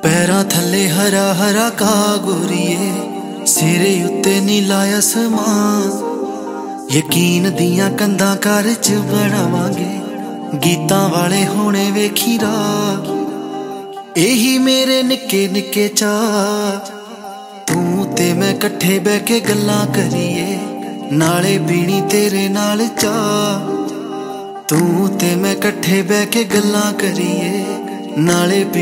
पैरां थल्ले हरा हरा घाह गोरीए, सिरे उत्ते नीला आसमान। यकीन दियां कंधां घर च बनावांगे, गीतां वाले होने वेखी राह। यही मेरे निक्के निक्के चाह, तू ते मैं कट्ठे बह के गल्लां करिए, नाले पीनी तेरे नाल चाह। तू ते मैं कट्ठे बह के गल्लां करिए, नाले